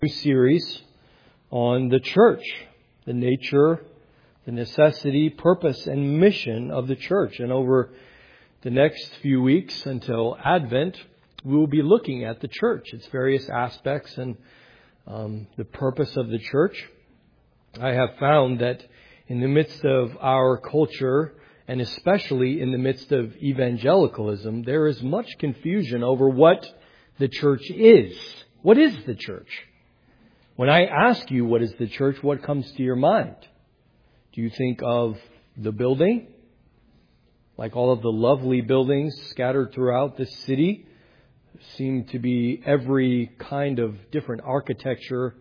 Series on the church, the nature, the necessity, purpose, and mission of the church. And over the next few weeks until Advent, we will be looking at the church, its various aspects, and the purpose of the church. I have found that in the midst of our culture, and especially in the midst of evangelicalism, there is much confusion over what the church is. What is the church? When I ask you what is the church, what comes to your mind? Do you think of the building? Like all of the lovely buildings scattered throughout the city seem to be every kind of different architecture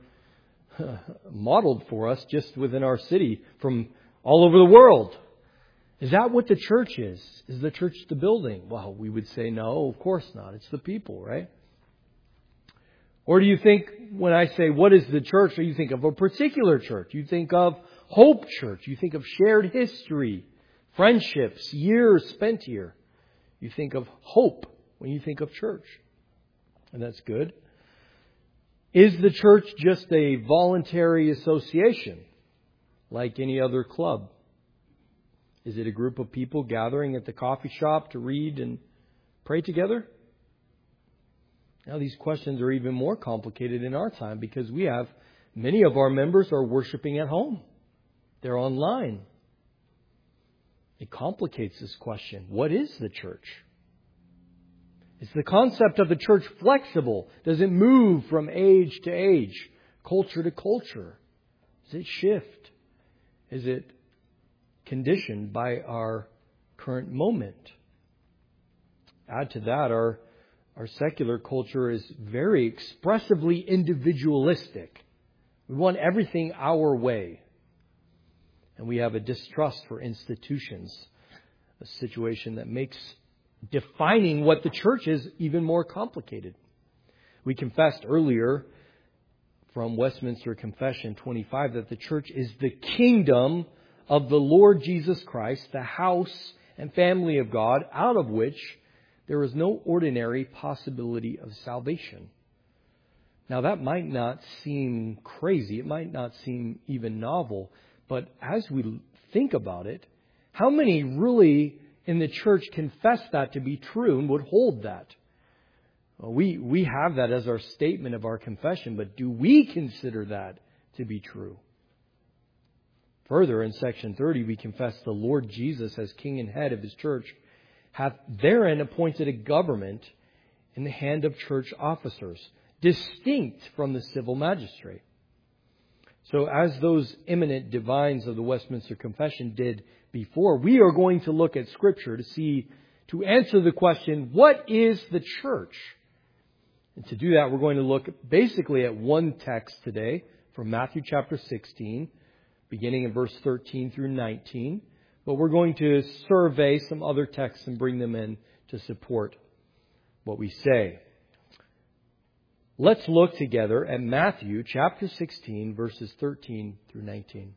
modeled for us just within our city from all over the world. Is that what the church is? Is the church the building? Well, we would say no, of course not. It's the people, right? Or do you think, when I say, what is the church, or you think of a particular church? You think of Hope Church. You think of shared history, friendships, years spent here. You think of hope when you think of church. And that's good. Is the church just a voluntary association, like any other club? Is it a group of people gathering at the coffee shop to read and pray together? Now, these questions are even more complicated in our time because we have many of our members are worshiping at home. They're online. It complicates this question. What is the church? Is the concept of the church flexible? Does it move from age to age, culture to culture? Does it shift? Is it conditioned by our current moment? Add to that, our secular culture is very expressively individualistic. We want everything our way. And we have a distrust for institutions, a situation that makes defining what the church is even more complicated. We confessed earlier from Westminster Confession 25 that the church is the kingdom of the Lord Jesus Christ, the house and family of God, out of which there is no ordinary possibility of salvation. Now, that might not seem crazy. It might not seem even novel. But as we think about it, how many really in the church confess that to be true and would hold that? Well, we have that as our statement of our confession, but do we consider that to be true? Further, in section 30, we confess the Lord Jesus as King and head of His church hath therein appointed a government in the hand of church officers, distinct from the civil magistrate. So as those eminent divines of the Westminster Confession did before, we are going to look at Scripture to answer the question, what is the church? And to do that, we're going to look basically at one text today from Matthew chapter 16, beginning in verse 13 through 19. But we're going to survey some other texts and bring them in to support what we say. Let's look together at Matthew chapter 16, verses 13 through 19.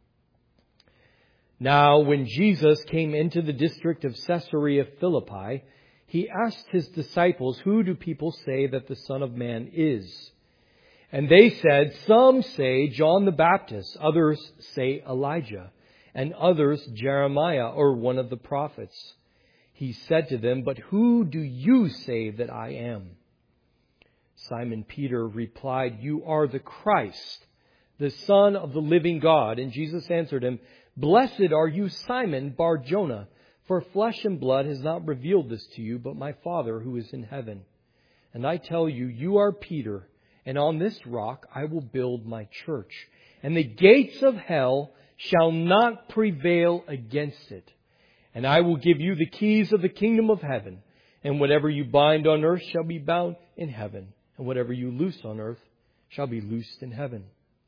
Now, when Jesus came into the district of Caesarea Philippi, He asked His disciples, "Who do people say that the Son of Man is?" And they said, "Some say John the Baptist, others say Elijah, and others Jeremiah or one of the prophets." He said to them, "But who do you say that I am?" Simon Peter replied, "You are the Christ, the Son of the living God." And Jesus answered him, "Blessed are you, Simon Bar-Jonah, for flesh and blood has not revealed this to you, but my Father who is in heaven. And I tell you, you are Peter, and on this rock I will build my church, and the gates of hell shall not prevail against it. And I will give you the keys of the kingdom of heaven. And whatever you bind on earth shall be bound in heaven. And whatever you loose on earth shall be loosed in heaven."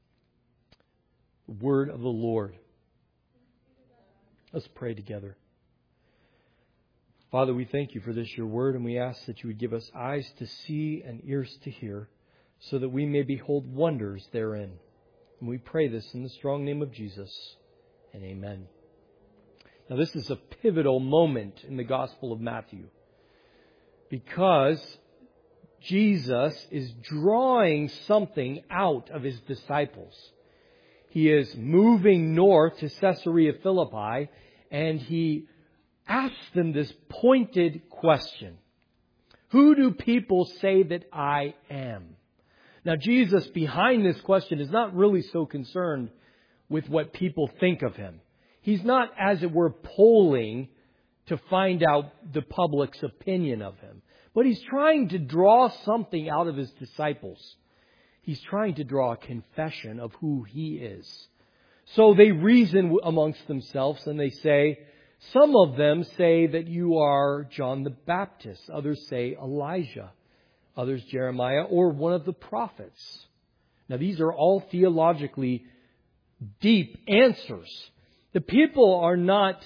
The word of the Lord. Let's pray together. Father, we thank You for this, Your word, and we ask that You would give us eyes to see and ears to hear, so that we may behold wonders therein. And we pray this in the strong name of Jesus. And amen. Now, this is a pivotal moment in the Gospel of Matthew, because Jesus is drawing something out of His disciples. He is moving north to Caesarea Philippi, and He asks them this pointed question. Who do people say that I am? Now, Jesus, behind this question, is not really so concerned with what people think of Him. He's not, as it were, polling to find out the public's opinion of Him. But He's trying to draw something out of His disciples. He's trying to draw a confession of who He is. So they reason amongst themselves and they say, some of them say that you are John the Baptist. Others say Elijah. Others Jeremiah or one of the prophets. Now these are all theologically deep answers. The people are not,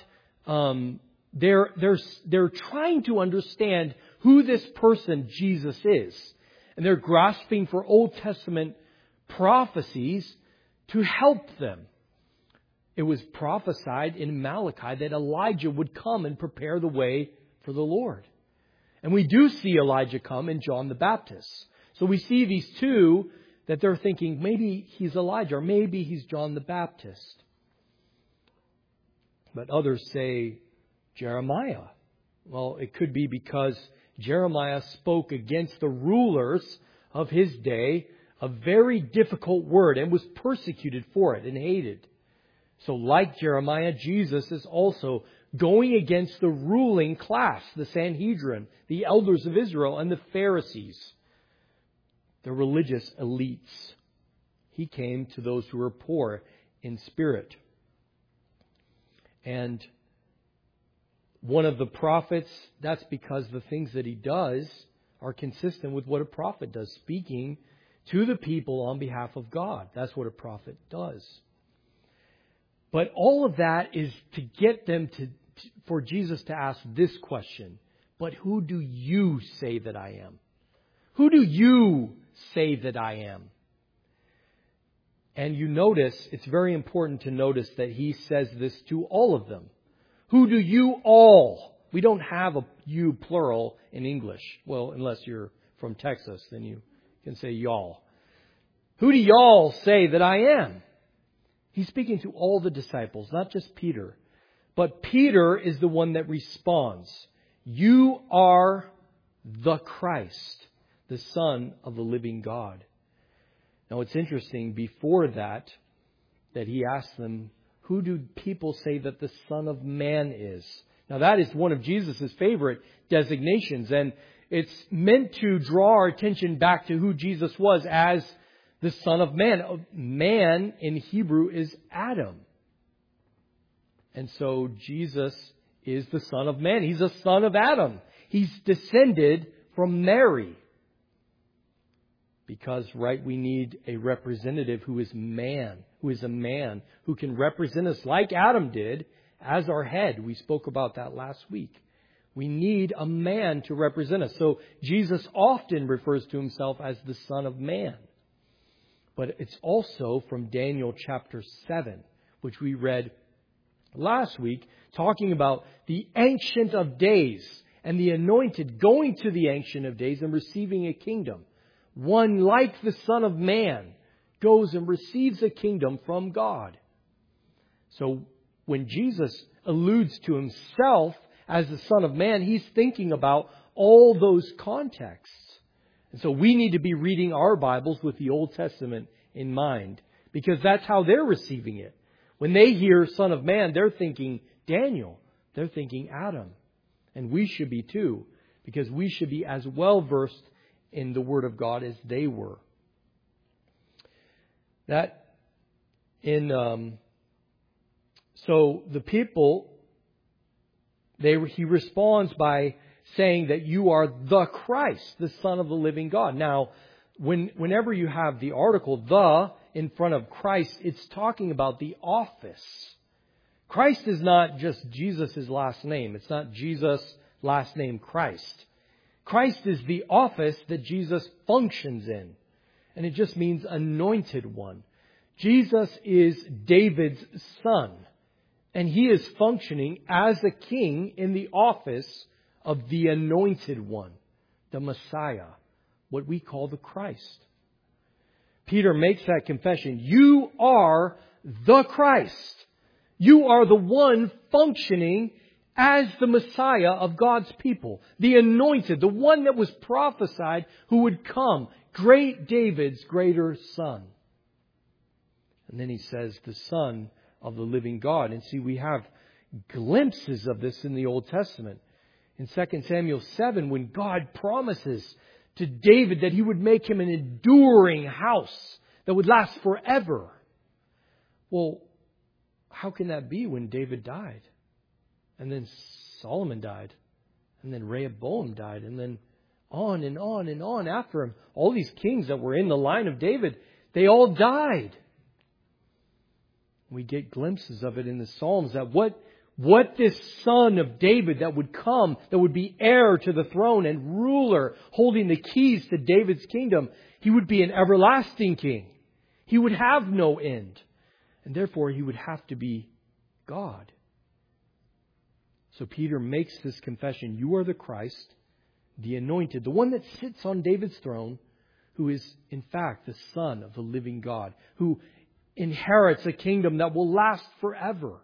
they're trying to understand who this person Jesus is. And they're grasping for Old Testament prophecies to help them. It was prophesied in Malachi that Elijah would come and prepare the way for the Lord. And we do see Elijah come in John the Baptist. So we see these two that they're thinking maybe he's Elijah or maybe he's John the Baptist. But others say Jeremiah. Well, it could be because Jeremiah spoke against the rulers of his day a very difficult word and was persecuted for it and hated. So like Jeremiah, Jesus is also going against the ruling class, the Sanhedrin, the elders of Israel, and the Pharisees, the religious elites. He came to those who were poor in spirit. And one of the prophets, that's because the things that he does are consistent with what a prophet does, speaking to the people on behalf of God. That's what a prophet does. But all of that is to get them for Jesus to ask this question. But who do you say that I am? Who do you say that I am? And you notice, it's very important to notice that He says this to all of them. Who do you all? We don't have a you plural in English. Well, unless you're from Texas, then you can say y'all. Who do y'all say that I am? He's speaking to all the disciples, not just Peter. But Peter is the one that responds. You are the Christ, the Son of the living God. Now it's interesting, before that he asked them, who do people say that the Son of Man is? Now that is one of Jesus' favorite designations. And it's meant to draw our attention back to who Jesus was as the Son of Man. Man in Hebrew is Adam. And so Jesus is the Son of Man. He's a son of Adam. He's descended from Mary. Because, right, we need a representative who is man, who is a man, who can represent us like Adam did as our head. We spoke about that last week. We need a man to represent us. So Jesus often refers to Himself as the Son of Man. But it's also from Daniel chapter 7, which we read last week, talking about the Ancient of Days and the anointed going to the Ancient of Days and receiving a kingdom. One like the Son of Man goes and receives a kingdom from God. So when Jesus alludes to Himself as the Son of Man, He's thinking about all those contexts. And so we need to be reading our Bibles with the Old Testament in mind, because that's how they're receiving it. When they hear Son of Man, they're thinking Daniel. They're thinking Adam. And we should be too, because we should be as well versed in the Word of God as they were. So the people, he responds by saying that you are the Christ, the Son of the living God. Now, whenever you have the article "the" in front of Christ, it's talking about the office. Christ is not just Jesus' last name. It's not Jesus' last name Christ. Christ is the office that Jesus functions in. And it just means anointed one. Jesus is David's son. And He is functioning as a king in the office of the anointed one, the Messiah, what we call the Christ. Peter makes that confession. You are the Christ. You are the one functioning as the Messiah of God's people. The anointed, the one that was prophesied who would come. Great David's greater son. And then he says, the Son of the living God. And see, we have glimpses of this in the Old Testament. In 2 Samuel 7, when God promises to David that He would make him an enduring house that would last forever. Well, how can that be when David died? And then Solomon died. And then Rehoboam died. And then on and on and on after him. All these kings that were in the line of David, they all died. We get glimpses of it in the Psalms that what this son of David that would come, that would be heir to the throne and ruler, holding the keys to David's kingdom, he would be an everlasting king. He would have no end. And therefore he would have to be God. So Peter makes this confession. You are the Christ, the anointed, the one that sits on David's throne, who is in fact the Son of the living God, who inherits a kingdom that will last forever.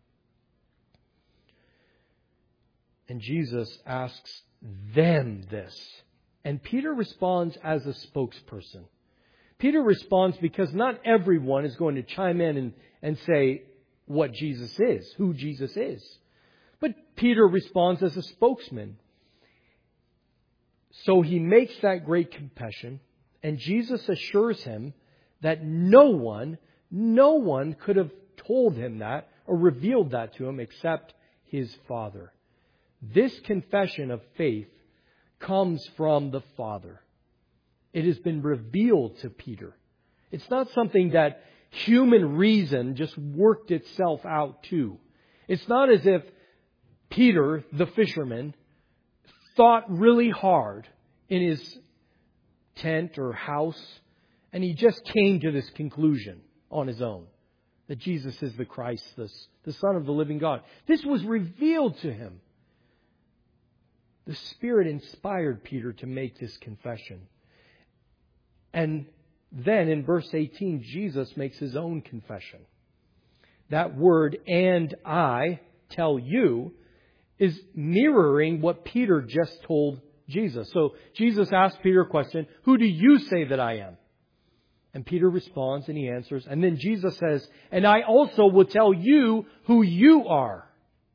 And Jesus asks them this. And Peter responds as a spokesperson. Peter responds because not everyone is going to chime in and say what Jesus is, who Jesus is. But Peter responds as a spokesman. So he makes that great confession, and Jesus assures him that no one could have told him that or revealed that to him except his Father. This confession of faith comes from the Father. It has been revealed to Peter. It's not something that human reason just worked itself out to. It's not as if Peter, the fisherman, thought really hard in his tent or house, and he just came to this conclusion on his own, that Jesus is the Christ, the Son of the living God. This was revealed to him. The Spirit inspired Peter to make this confession. And then in verse 18, Jesus makes His own confession. That word, and I tell you, is mirroring what Peter just told Jesus. So Jesus asked Peter a question, who do you say that I am? And Peter responds and he answers. And then Jesus says, and I also will tell you who you are.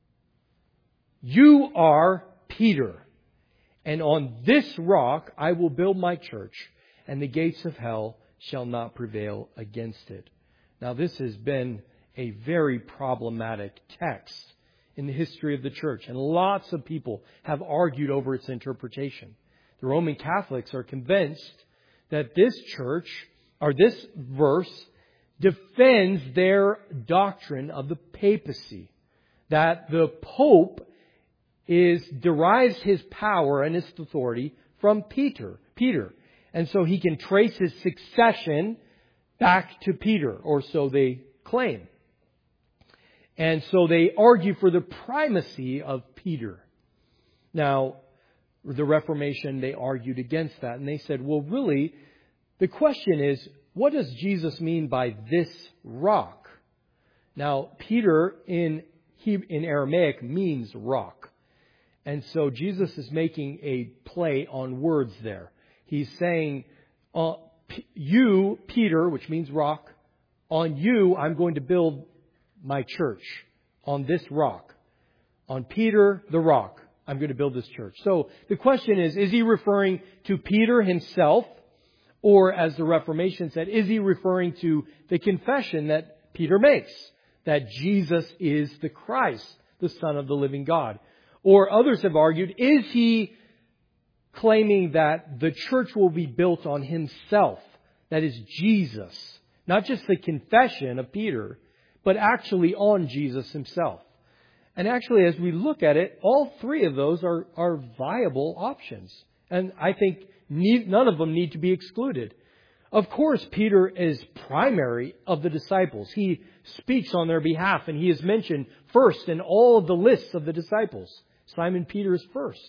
You are Peter. And on this rock I will build my church, and the gates of hell shall not prevail against it. Now this has been a very problematic text in the history of the church, and lots of people have argued over its interpretation. The Roman Catholics are convinced that this church, or this verse, defends their doctrine of the papacy, that the Pope derives his power and his authority from Peter. And so he can trace his succession back to Peter, or so they claim. And so they argue for the primacy of Peter. Now, the Reformation, they argued against that. And they said, well, really, the question is, what does Jesus mean by this rock? Now, Peter in Aramaic means rock. And so Jesus is making a play on words there. He's saying, you, Peter, which means rock, on you I'm going to build my church, on this rock. On Peter, the rock, I'm going to build this church. So the question is he referring to Peter himself? Or as the Reformation said, is he referring to the confession that Peter makes? That Jesus is the Christ, the Son of the living God. Or others have argued, is he claiming that the church will be built on himself? That is Jesus. Not just the confession of Peter, but actually on Jesus himself. And actually, as we look at it, all three of those are viable options. And I think none of them need to be excluded. Of course, Peter is primary of the disciples. He speaks on their behalf, and he is mentioned first in all of the lists of the disciples. Simon Peter is first.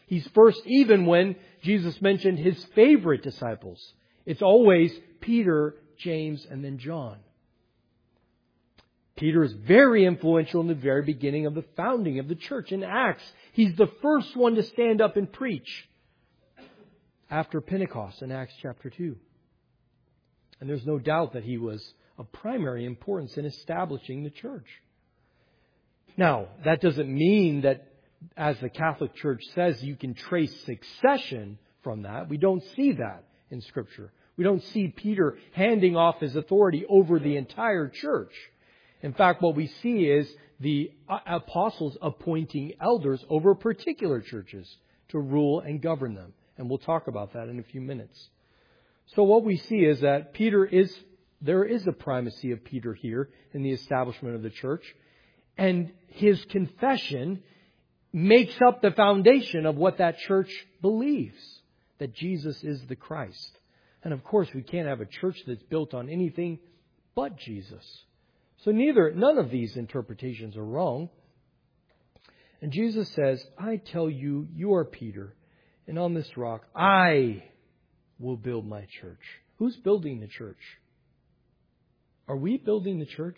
He's first even when Jesus mentioned His favorite disciples. It's always Peter, James, and then John. Peter is very influential in the very beginning of the founding of the church. In Acts, he's the first one to stand up and preach after Pentecost in Acts chapter 2. And there's no doubt that he was of primary importance in establishing the church. Now, that doesn't mean that, as the Catholic Church says, you can trace succession from that. We don't see that in Scripture. We don't see Peter handing off his authority over the entire church. In fact, what we see is the apostles appointing elders over particular churches to rule and govern them. And we'll talk about that in a few minutes. So what we see is that there is a primacy of Peter here in the establishment of the church. And his confession makes up the foundation of what that church believes, that Jesus is the Christ. And of course, we can't have a church that's built on anything but Jesus. So none of these interpretations are wrong. And Jesus says, I tell you, you are Peter, and on this rock I will build my church. Who's building the church? Are we building the church?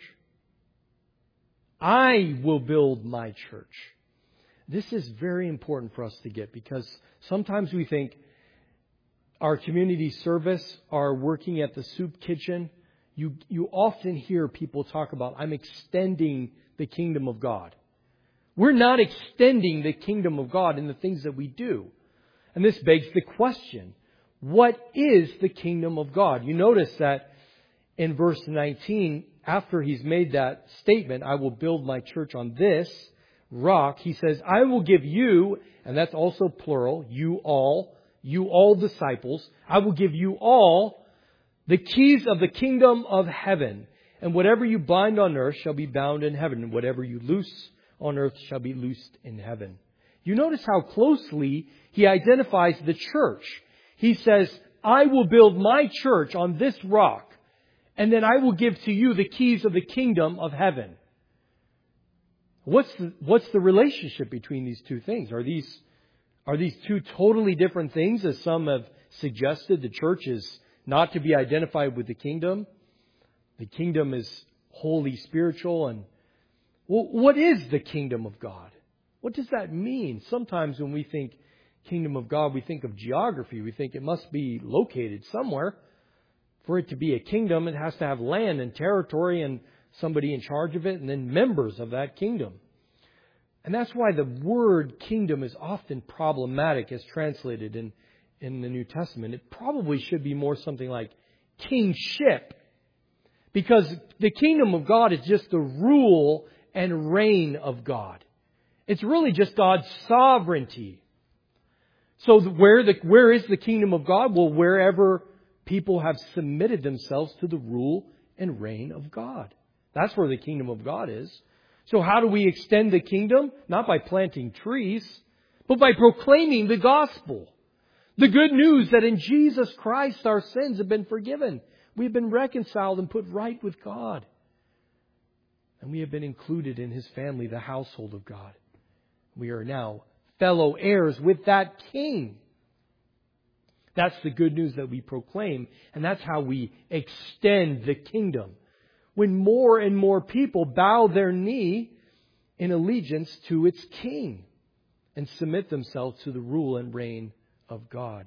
I will build my church. This is very important for us to get, because sometimes we think our community service, our working at the soup kitchen, you often hear people talk about, I'm extending the kingdom of God. We're not extending the kingdom of God in the things that we do. And this begs the question, what is the kingdom of God? You notice that in verse 19, after he's made that statement, I will build my church on this rock, he says, I will give you, and that's also plural, you all disciples, I will give you all the keys of the kingdom of heaven. And whatever you bind on earth shall be bound in heaven, and whatever you loose on earth shall be loosed in heaven. You notice how closely he identifies the church. He says, I will build my church on this rock, and then I will give to you the keys of the kingdom of heaven. What's the relationship between these two things? Are these two totally different things, as some have suggested? The church is not to be identified with the kingdom. The kingdom is wholly spiritual. And what is the kingdom of God? What does that mean? Sometimes when we think kingdom of God, we think of geography. We think it must be located somewhere. For it to be a kingdom, it has to have land and territory and somebody in charge of it, and then members of that kingdom. And that's why the word kingdom is often problematic as translated in the New Testament. It probably should be more something like kingship. Because the kingdom of God is just the rule and reign of God. It's really just God's sovereignty. So where is the kingdom of God? Well, wherever people have submitted themselves to the rule and reign of God. That's where the kingdom of God is. So how do we extend the kingdom? Not by planting trees, but by proclaiming the gospel. The good news that in Jesus Christ our sins have been forgiven. We've been reconciled and put right with God. And we have been included in His family, the household of God. We are now fellow heirs with that King. That's the good news that we proclaim. And that's how we extend the kingdom. When more and more people bow their knee in allegiance to its King and submit themselves to the rule and reign of God.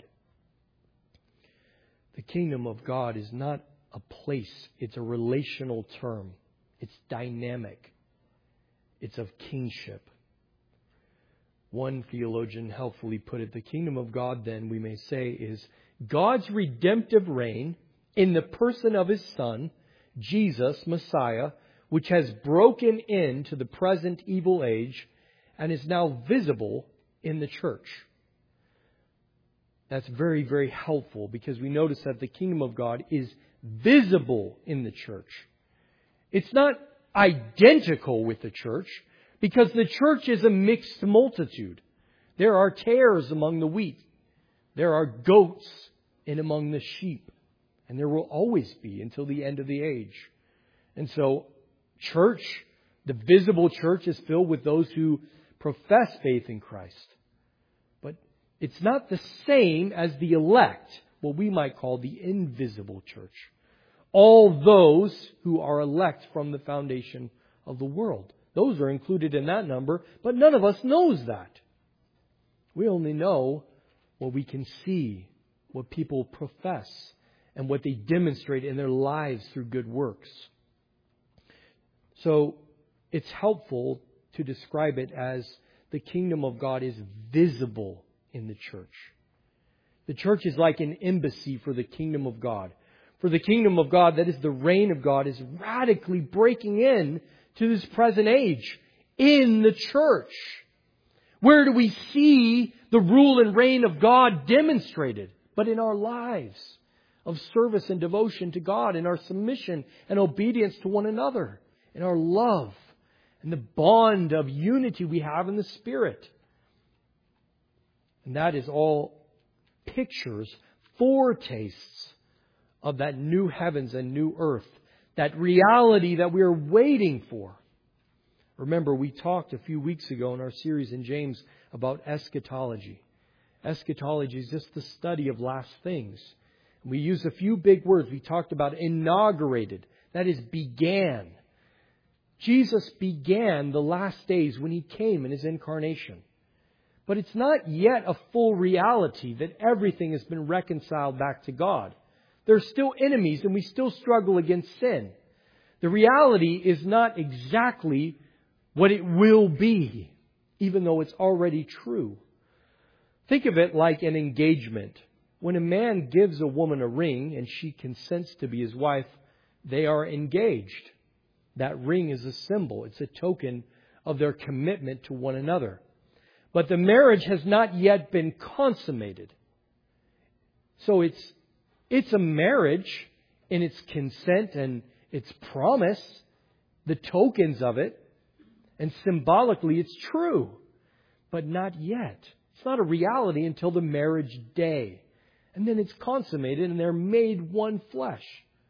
The kingdom of God is not a place. It's a relational term. It's dynamic. It's of kingship. One theologian helpfully put it, the kingdom of God, then, we may say, is God's redemptive reign in the person of His Son, Jesus, Messiah, which has broken into the present evil age and is now visible in the church. That's very, very helpful, because we notice that the kingdom of God is visible in the church. It's not identical with the church, because the church is a mixed multitude. There are tares among the wheat. There are goats in among the sheep. And there will always be until the end of the age. And so, church, the visible church, is filled with those who profess faith in Christ. But It's not the same as the elect, what we might call the invisible church. All those who are elect from the foundation of the world. Those are included in that number, but none of us knows that. We only know what we can see, what people profess, and what they demonstrate in their lives through good works. So it's helpful to describe it as the kingdom of God is visible in the church. The church is like an embassy for the kingdom of God. For the kingdom of God, that is the reign of God, is radically breaking in to this present age in the church. Where do we see the rule and reign of God demonstrated? But in our lives of service and devotion to God, in our submission and obedience to one another, in our love and the bond of unity we have in the Spirit. And that is all pictures, foretastes of that new heavens and new earth, that reality that we are waiting for. Remember, we talked a few weeks ago in our series in James about eschatology. Eschatology is just the study of last things. We used a few big words. We talked about inaugurated, that is, began. Jesus began the last days when He came in His incarnation. But it's not yet a full reality that everything has been reconciled back to God. There are still enemies and we still struggle against sin. The reality is not exactly what it will be, even though it's already true. Think of it like an engagement. When a man gives a woman a ring and she consents to be his wife, they are engaged. That ring is a symbol. It's a token of their commitment to one another. But the marriage has not yet been consummated. So it's a marriage in its consent and its promise, the tokens of it. And symbolically, it's true. But not yet. It's not a reality until the marriage day. And then it's consummated and they're made one flesh.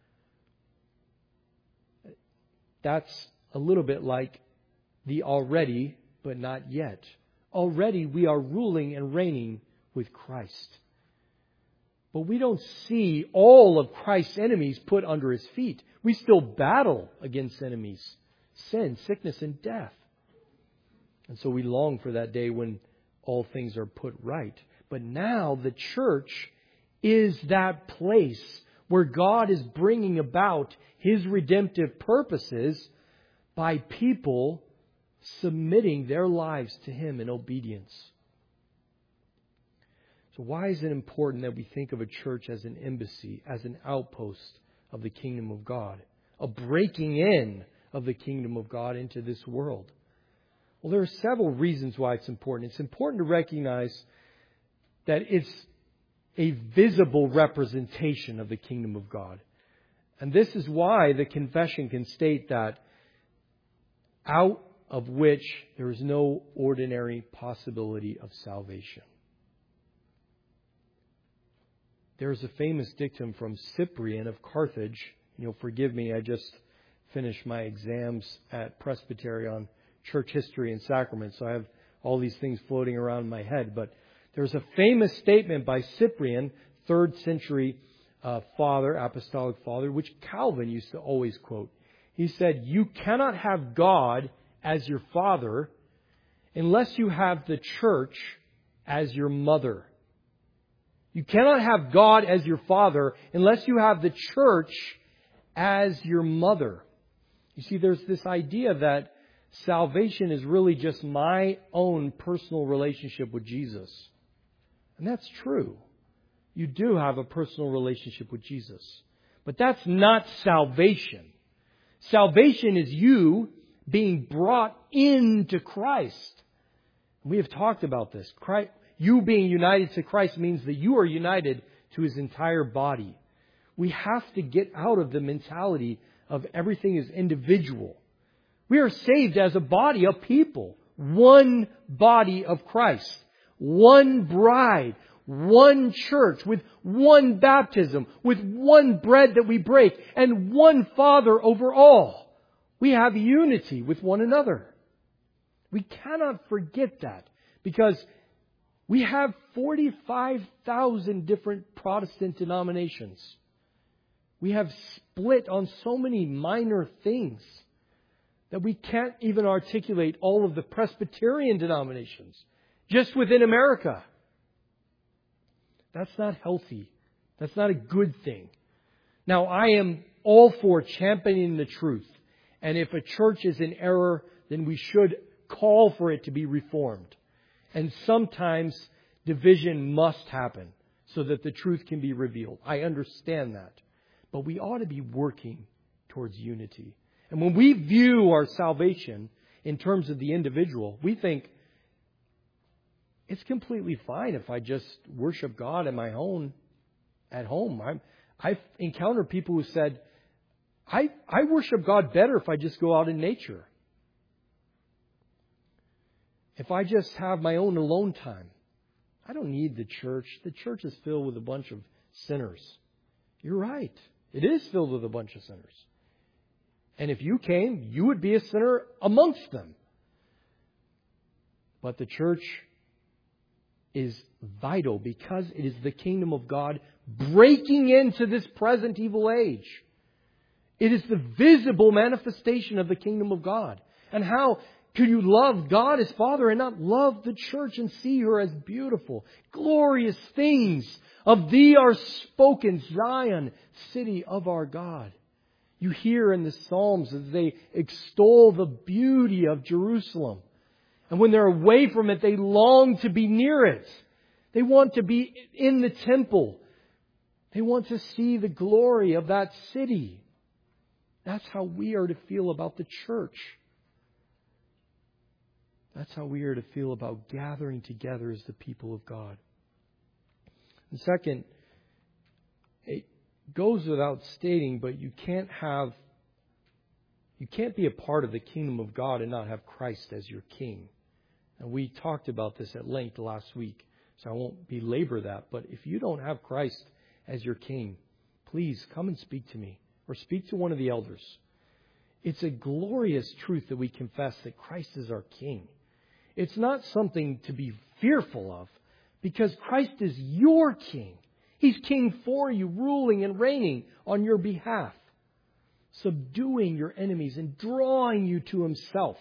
That's a little bit like the already, but not yet. Already we are ruling and reigning with Christ. But we don't see all of Christ's enemies put under His feet. We still battle against enemies, sin, sickness, and death. And so we long for that day when all things are put right. But now the church is that place where God is bringing about His redemptive purposes by people submitting their lives to Him in obedience. So why is it important that we think of a church as an embassy, as an outpost of the kingdom of God? A breaking in of the kingdom of God into this world? Well, there are several reasons why it's important. It's important to recognize that it's a visible representation of the kingdom of God. And this is why the confession can state that out of which there is no ordinary possibility of salvation. There is a famous dictum from Cyprian of Carthage. You'll forgive me, I just finished my exams at Presbytery on church history and sacraments, so I have all these things floating around in my head. But there's a famous statement by Cyprian, 3rd century father, apostolic father, which Calvin used to always quote. He said, "You cannot have God as your father unless you have the church as your mother. You cannot have God as your father unless you have the church as your mother." You see, there's this idea that salvation is really just my own personal relationship with Jesus. And that's true. You do have a personal relationship with Jesus. But that's not salvation. Salvation is you being brought into Christ. We have talked about this. You being united to Christ means that you are united to His entire body. We have to get out of the mentality of everything is individual. We are saved as a body of people. One body of Christ. One bride. One church with one baptism. With one bread that we break. And one Father over all. We have unity with one another. We cannot forget that. Because We have 45,000 different Protestant denominations. We have split on so many minor things that we can't even articulate all of the Presbyterian denominations just within America. That's not healthy. That's not a good thing. Now, I am all for championing the truth. And if a church is in error, then we should call for it to be reformed. And sometimes division must happen so that the truth can be revealed. I understand that. But we ought to be working towards unity. And when we view our salvation in terms of the individual, we think it's completely fine if I just worship God in my own at home. I've encountered people who said, I worship God better if I just go out in nature. If I just have my own alone time. I don't need the church. The church is filled with a bunch of sinners. You're right. It is filled with a bunch of sinners. And if you came, you would be a sinner amongst them. But the church is vital because it is the kingdom of God breaking into this present evil age. It is the visible manifestation of the kingdom of God. And how could you love God as Father and not love the church and see her as beautiful, glorious things of thee are spoken, Zion, city of our God. You hear in the Psalms as they extol the beauty of Jerusalem. And when they're away from it, they long to be near it. They want to be in the temple. They want to see the glory of that city. That's how we are to feel about the church. That's how we are to feel about gathering together as the people of God. And second, it goes without stating, but you can't be a part of the kingdom of God and not have Christ as your king. And we talked about this at length last week, so I won't belabor that. But if you don't have Christ as your king, please come and speak to me or speak to one of the elders. It's a glorious truth that we confess that Christ is our king. It's not something to be fearful of because Christ is your king. He's king for you, ruling and reigning on your behalf, subduing your enemies and drawing you to Himself.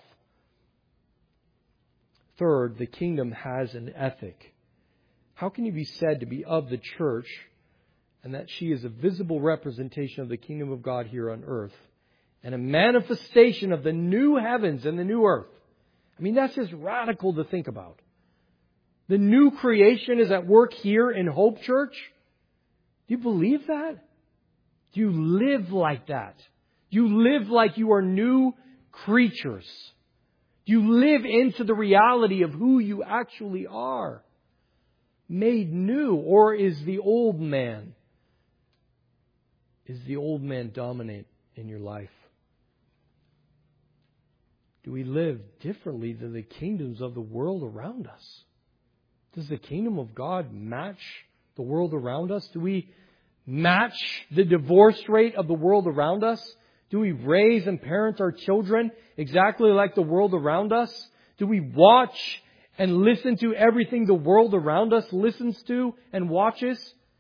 Third, the kingdom has an ethic. How can you be said to be of the church and that she is a visible representation of the kingdom of God here on earth and a manifestation of the new heavens and the new earth? I mean, that's just radical to think about. The new creation is at work here in Hope Church. Do you believe that? Do you live like that? Do you live like you are new creatures? Do you live into the reality of who you actually are? Made new? Or is the old man dominate in your life? Do we live differently than the kingdoms of the world around us? Does the kingdom of God match the world around us? Do we match the divorce rate of the world around us? Do we raise and parent our children exactly like the world around us? Do we watch and listen to everything the world around us listens to and watches?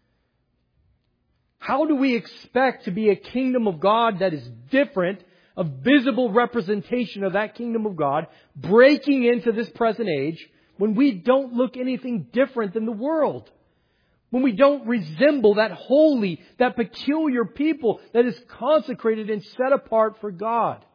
How do we expect to be a kingdom of God that is different, a visible representation of that kingdom of God, breaking into this present age, when we don't look anything different than the world? When we don't resemble that holy, that peculiar people that is consecrated and set apart for God?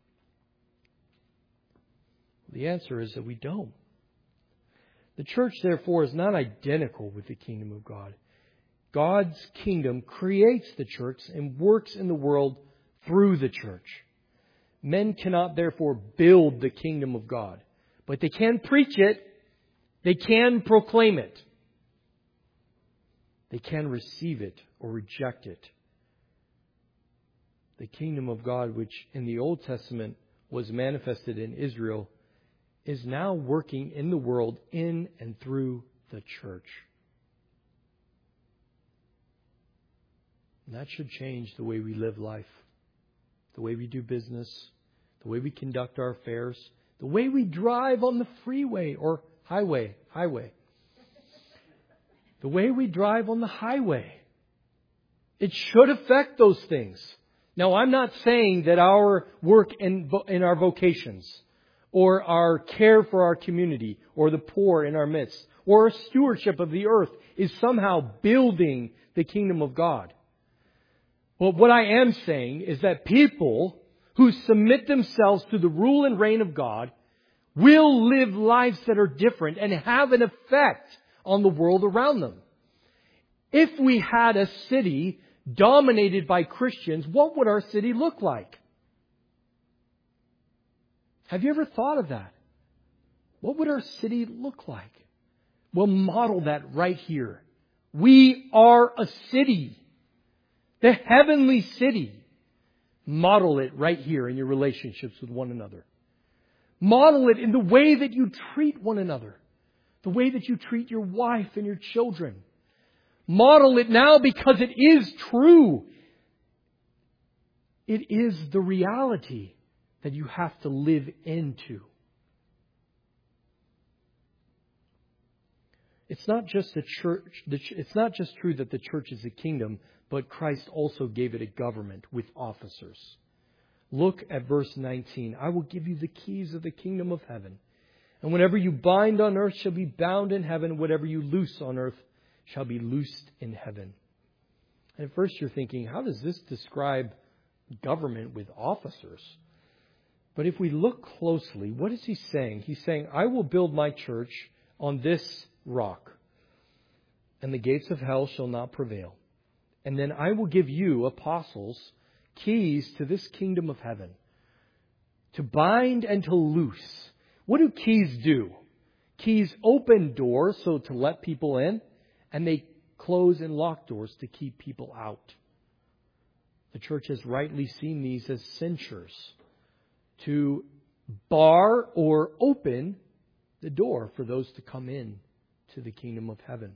The answer is that we don't. The church, therefore, is not identical with the kingdom of God. God's kingdom creates the church and works in the world through the church. Men cannot, therefore, build the kingdom of God, but they can preach it. They can proclaim it. They can receive it or reject it. The kingdom of God, which in the Old Testament was manifested in Israel, is now working in the world in and through the church. And that should change the way we live life, the way we do business, the way we conduct our affairs, the way we drive on the freeway or highway. the way we drive on the highway. It should affect those things. Now, I'm not saying that our work in our vocations, or our care for our community, or the poor in our midst, or our stewardship of the earth is somehow building the kingdom of God. But what I am saying is that people who submit themselves to the rule and reign of God will live lives that are different and have an effect on the world around them. If we had a city dominated by Christians, what would our city look like? Have you ever thought of that? What would our city look like? We'll model that right here. We are a city. The heavenly city. Model it right here in your relationships with one another. Model it in the way that you treat one another. The way that you treat your wife and your children. Model it now because it is true. It is the reality that you have to live into. It's not just the church. It's not just true that the church is a kingdom, but Christ also gave it a government with officers. Look at verse 19. I will give you the keys of the kingdom of heaven. And whatever you bind on earth shall be bound in heaven. Whatever you loose on earth shall be loosed in heaven. And at first you're thinking, how does this describe government with officers? But if we look closely, what is he saying? He's saying, I will build my church on this rock, and the gates of hell shall not prevail. And then I will give you, apostles, keys to this kingdom of heaven, to bind and to loose. What do keys do? Keys open doors, so to let people in, and they close and lock doors to keep people out. The church has rightly seen these as censures to bar or open the door for those to come in to the kingdom of heaven.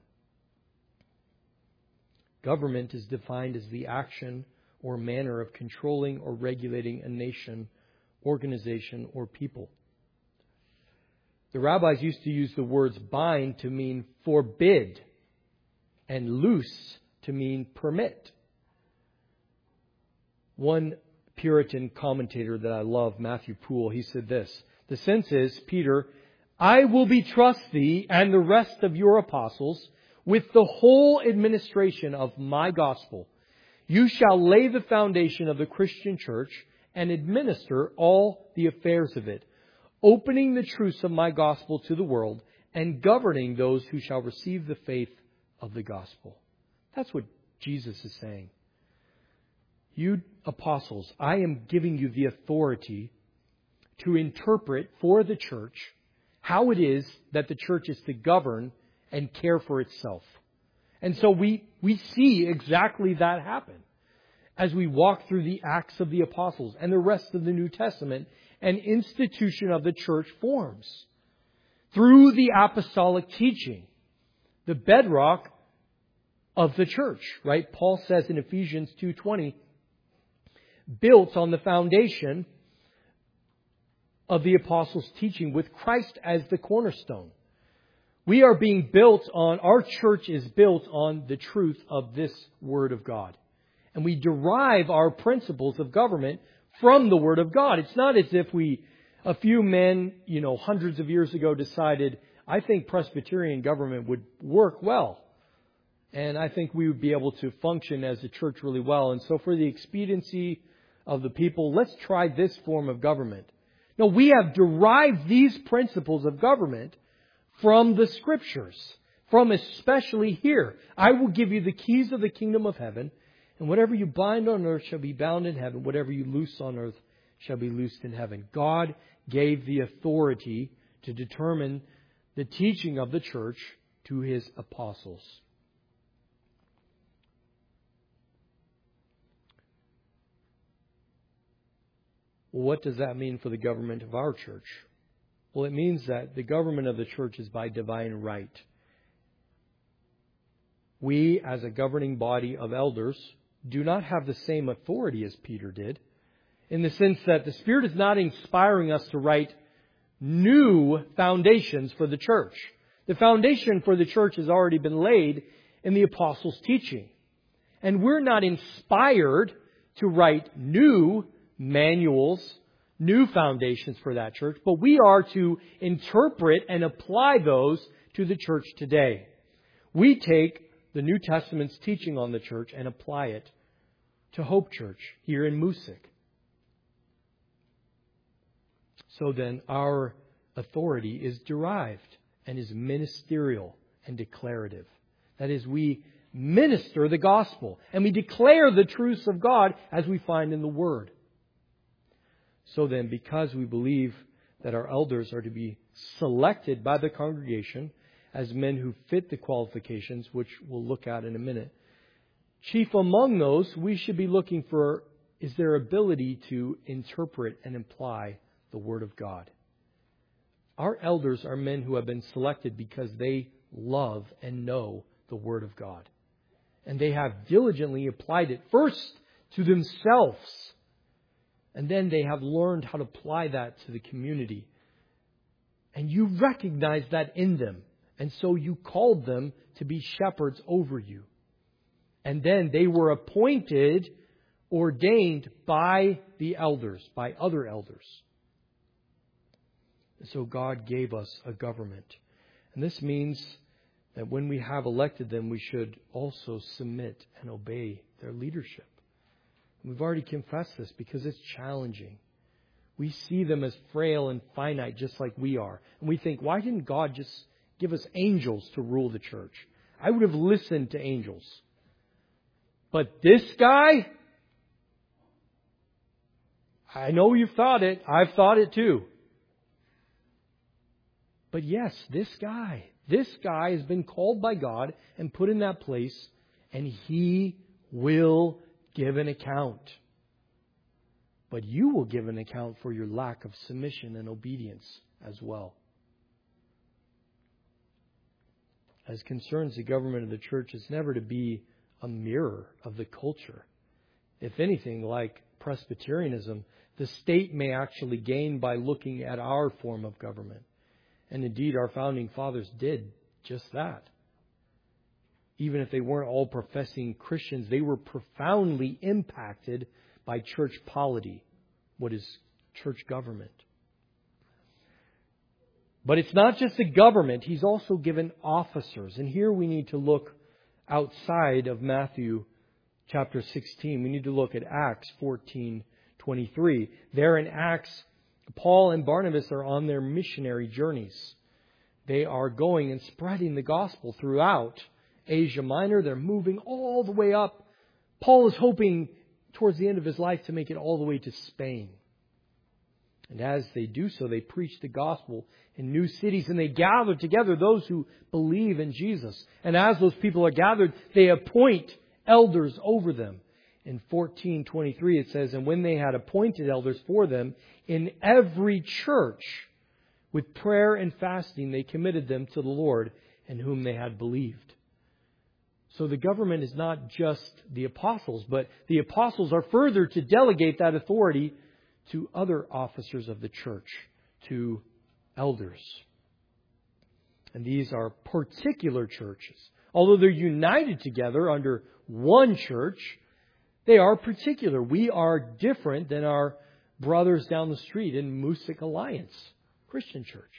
Government is defined as the action or manner of controlling or regulating a nation, organization, or people. The rabbis used to use the words bind to mean forbid and loose to mean permit. One Puritan commentator that I love, Matthew Poole, he said this: the sense is, Peter, I will betrust thee and the rest of your apostles with the whole administration of my gospel. You shall lay the foundation of the Christian church and administer all the affairs of it, opening the truths of my gospel to the world and governing those who shall receive the faith of the gospel. That's what Jesus is saying. You apostles, I am giving you the authority to interpret for the church how it is that the church is to govern and care for itself. And so we see exactly that happen as we walk through the Acts of the Apostles and the rest of the New Testament. An institution of the church forms through the apostolic teaching, the bedrock of the church, right? Paul says in Ephesians 2:20, built on the foundation of the apostles' teaching with Christ as the cornerstone. We are being built on, our church is built on the truth of this Word of God. And we derive our principles of government from the Word of God. It's not as if a few men, hundreds of years ago decided, I think Presbyterian government would work well. And I think we would be able to function as a church really well. And so for the expediency of the people, let's try this form of government. No, we have derived these principles of government from the Scriptures, from especially here. I will give you the keys of the kingdom of heaven, and whatever you bind on earth shall be bound in heaven. Whatever you loose on earth shall be loosed in heaven. God gave the authority to determine the teaching of the church to His apostles. Well, what does that mean for the government of our church? Well, it means that the government of the church is by divine right. We, as a governing body of elders, do not have the same authority as Peter did, in the sense that the Spirit is not inspiring us to write new foundations for the church. The foundation for the church has already been laid in the apostles' teaching. And we're not inspired to write new manuals, new foundations for that church, but we are to interpret and apply those to the church today. We take the New Testament's teaching on the church and apply it to Hope Church here in Moosic. So then our authority is derived and is ministerial and declarative. That is, we minister the gospel and we declare the truths of God as we find in the Word. So then, because we believe that our elders are to be selected by the congregation as men who fit the qualifications, which we'll look at in a minute, chief among those, we should be looking for is their ability to interpret and apply the Word of God. Our elders are men who have been selected because they love and know the Word of God. And they have diligently applied it first to themselves. And then they have learned how to apply that to the community. And you recognize that in them. And so you called them to be shepherds over you. And then they were appointed, ordained by the elders, by other elders. So God gave us a government. And this means that when we have elected them, we should also submit and obey their leadership. We've already confessed this because it's challenging. We see them as frail and finite just like we are. And we think, why didn't God just give us angels to rule the church? I would have listened to angels. But this guy, I know you've thought it. I've thought it too. But yes, this guy has been called by God and put in that place, and he will give an account. But you will give an account for your lack of submission and obedience as well. As concerns the government of the church, it's never to be a mirror of the culture. If anything, like Presbyterianism, the state may actually gain by looking at our form of government. And indeed, our founding fathers did just that. Even if they weren't all professing Christians, they were profoundly impacted by church polity, what is church government. But it's not just the government. He's also given officers. And here we need to look outside of Matthew chapter 16. We need to look at Acts 14:23. There in Acts, Paul and Barnabas are on their missionary journeys. They are going and spreading the gospel throughout Asia Minor. They're moving all the way up. Paul is hoping towards the end of his life to make it all the way to Spain. And as they do so, they preach the gospel in new cities and they gather together those who believe in Jesus. And as those people are gathered, they appoint elders over them. In 14:23 it says, and when they had appointed elders for them in every church, with prayer and fasting, they committed them to the Lord in whom they had believed. So the government is not just the apostles, but the apostles are further to delegate that authority to other officers of the church, to elders. And these are particular churches. Although they're united together under one church, they are particular. We are different than our brothers down the street in Moosic Alliance Christian Church.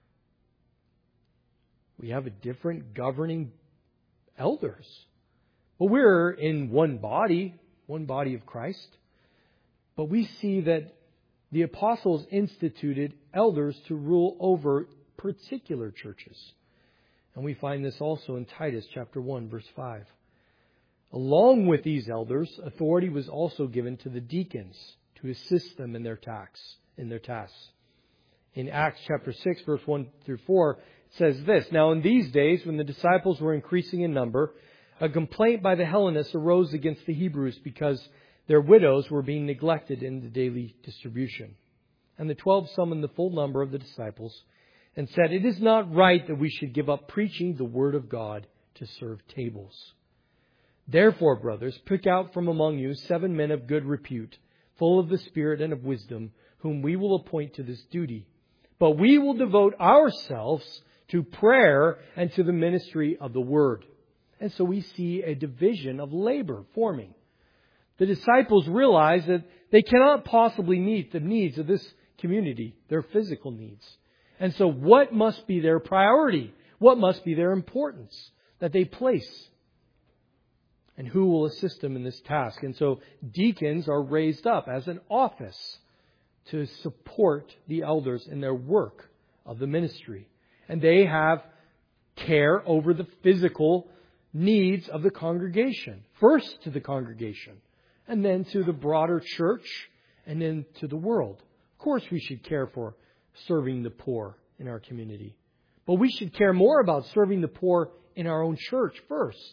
We have a different governing elders. But we're in one body of Christ. But we see that the apostles instituted elders to rule over particular churches. And we find this also in Titus chapter 1, verse 5. Along with these elders, authority was also given to the deacons to assist them in their tasks. In Acts chapter 6, verse 1 through 4, it says this, now in these days, when the disciples were increasing in number, a complaint by the Hellenists arose against the Hebrews because their widows were being neglected in the daily distribution. And the 12 summoned the full number of the disciples and said, it is not right that we should give up preaching the word of God to serve tables. Therefore, brothers, pick out from among you 7 men of good repute, full of the Spirit and of wisdom, whom we will appoint to this duty. But we will devote ourselves to prayer, and to the ministry of the Word. And so we see a division of labor forming. The disciples realize that they cannot possibly meet the needs of this community, their physical needs. And so what must be their priority? What must be their importance that they place? And who will assist them in this task? And so deacons are raised up as an office to support the elders in their work of the ministry. And they have care over the physical needs of the congregation. First to the congregation, and then to the broader church, and then to the world. Of course we should care for serving the poor in our community. But we should care more about serving the poor in our own church first.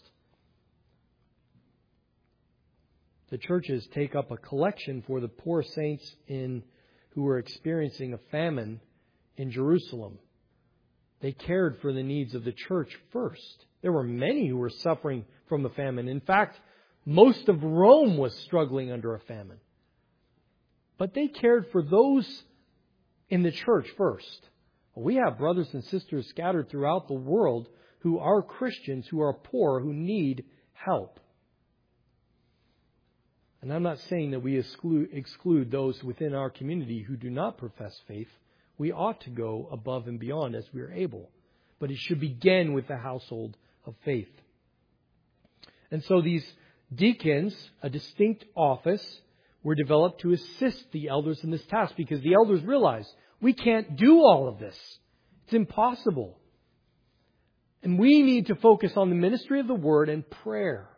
The churches take up a collection for the poor saints who were experiencing a famine in Jerusalem. They cared for the needs of the church first. There were many who were suffering from the famine. In fact, most of Rome was struggling under a famine. But they cared for those in the church first. We have brothers and sisters scattered throughout the world who are Christians, who are poor, who need help. And I'm not saying that we exclude those within our community who do not profess faith. We ought to go above and beyond as we are able. But it should begin with the household of faith. And so these deacons, a distinct office, were developed to assist the elders in this task, because the elders realized we can't do all of this. It's impossible. And we need to focus on the ministry of the Word and prayer.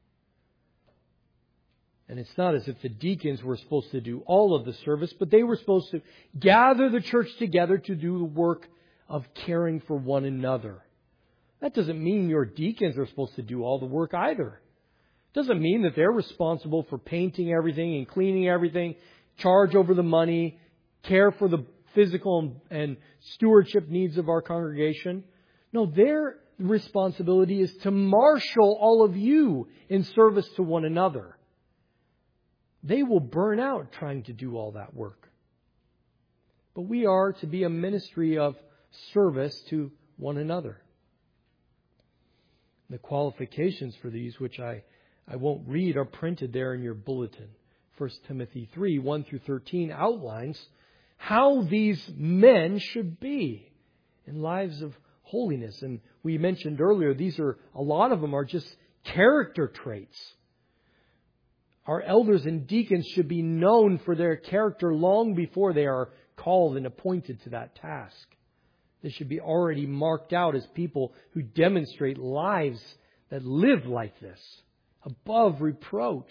And it's not as if the deacons were supposed to do all of the service, but they were supposed to gather the church together to do the work of caring for one another. That doesn't mean your deacons are supposed to do all the work either. It doesn't mean that they're responsible for painting everything and cleaning everything, charge over the money, care for the physical and stewardship needs of our congregation. No, their responsibility is to marshal all of you in service to one another. They will burn out trying to do all that work. But we are to be a ministry of service to one another. The qualifications for these, which I won't read, are printed there in your bulletin. 1 Timothy 3, 1 through 13 outlines how these men should be in lives of holiness. And we mentioned earlier, a lot of them are just character traits. Our elders and deacons should be known for their character long before they are called and appointed to that task. They should be already marked out as people who demonstrate lives that live like this, above reproach.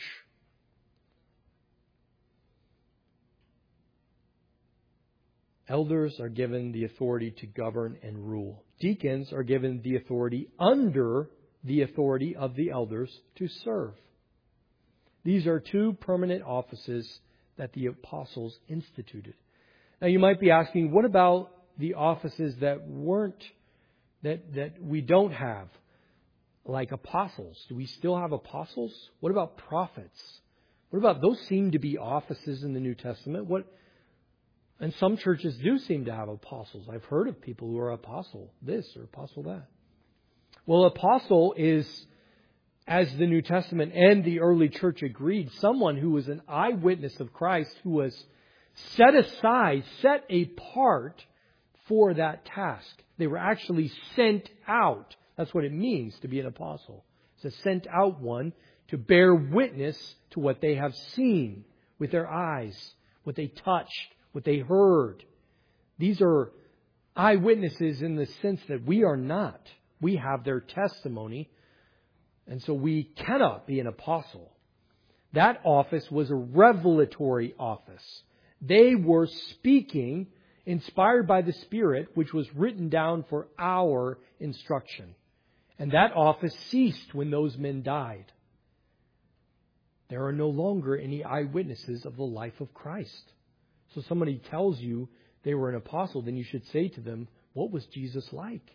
Elders are given the authority to govern and rule. Deacons are given the authority under the authority of the elders to serve. These are two permanent offices that the apostles instituted. Now you might be asking, what about the offices that we don't have, like apostles? Do we still have apostles? What about prophets? What about those? Seem to be offices in the New Testament. And some churches do seem to have apostles. I've heard of people who are apostle this or apostle that. Well, apostle is, as the New Testament and the early church agreed, someone who was an eyewitness of Christ, who was set aside, set apart for that task. They were actually sent out. That's what it means to be an apostle. It's a sent out one to bear witness to what they have seen with their eyes, what they touched, what they heard. These are eyewitnesses in the sense that we are not. We have their testimony. And so we cannot be an apostle. That office was a revelatory office. They were speaking, inspired by the Spirit, which was written down for our instruction. And that office ceased when those men died. There are no longer any eyewitnesses of the life of Christ. So somebody tells you they were an apostle, then you should say to them, what was Jesus like?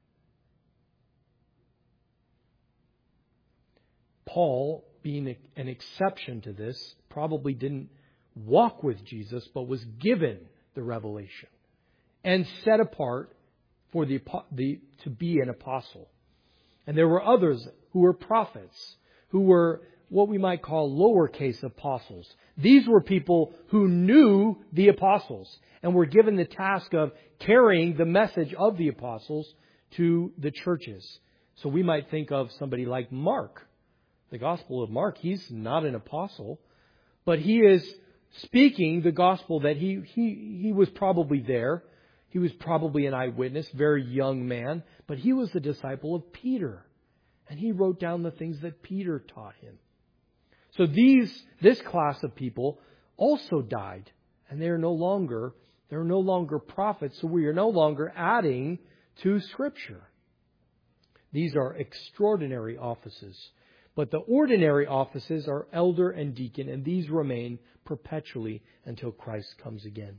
Paul, being an exception to this, probably didn't walk with Jesus, but was given the revelation and set apart for to be an apostle. And there were others who were prophets, who were what we might call lowercase apostles. These were people who knew the apostles and were given the task of carrying the message of the apostles to the churches. So we might think of somebody like Mark, the Gospel of Mark. He's not an apostle, but he is speaking the gospel that he was probably there. He was probably an eyewitness, very young man, but he was a disciple of Peter. And he wrote down the things that Peter taught him. So this class of people also died, and they are no longer prophets, so we are no longer adding to Scripture. These are extraordinary offices. But the ordinary offices are elder and deacon, and these remain perpetually until Christ comes again.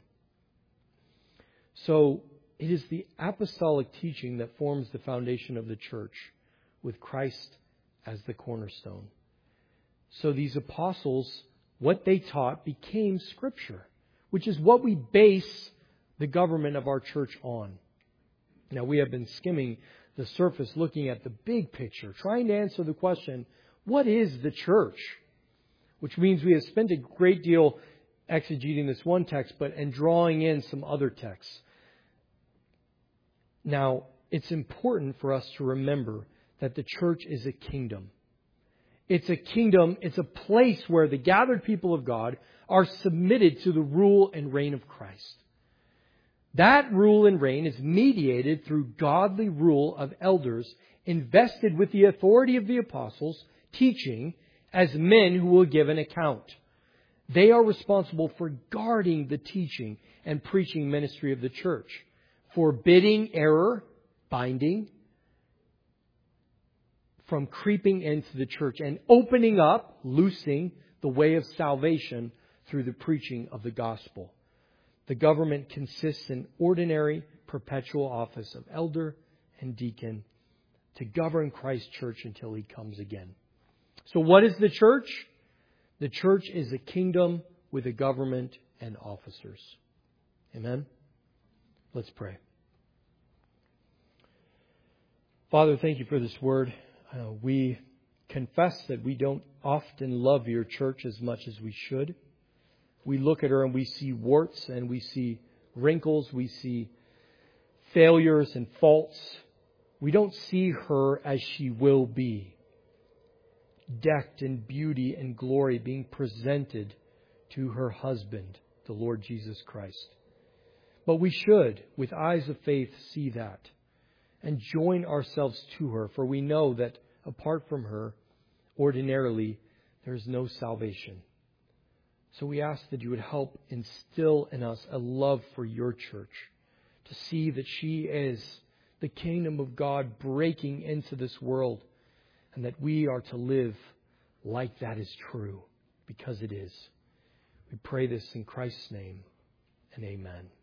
So it is the apostolic teaching that forms the foundation of the church, with Christ as the cornerstone. So these apostles, what they taught became Scripture, which is what we base the government of our church on. Now, we have been skimming the surface, looking at the big picture, trying to answer the question, what is the church? Which means we have spent a great deal exegeting this one text, and drawing in some other texts. Now, it's important for us to remember that the church is a kingdom. It's a kingdom, it's a place where the gathered people of God are submitted to the rule and reign of Christ. That rule and reign is mediated through godly rule of elders invested with the authority of the apostles, teaching as men who will give an account. They are responsible for guarding the teaching and preaching ministry of the church, forbidding error, binding, from creeping into the church, and opening up, loosing the way of salvation through the preaching of the gospel. The government consists in ordinary, perpetual office of elder and deacon to govern Christ's church until He comes again. So what is the church? The church is a kingdom with a government and officers. Amen? Let's pray. Father, thank You for this word. We confess that we don't often love Your church as much as we should. We look at her and we see warts and we see wrinkles. We see failures and faults. We don't see her as she will be, decked in beauty and glory, being presented to her husband, the Lord Jesus Christ. But we should, with eyes of faith, see that and join ourselves to her, for we know that apart from her, ordinarily, there is no salvation. So we ask that You would help instill in us a love for Your church, to see that she is the kingdom of God breaking into this world, and that we are to live like that is true, because it is. We pray this in Christ's name, and amen.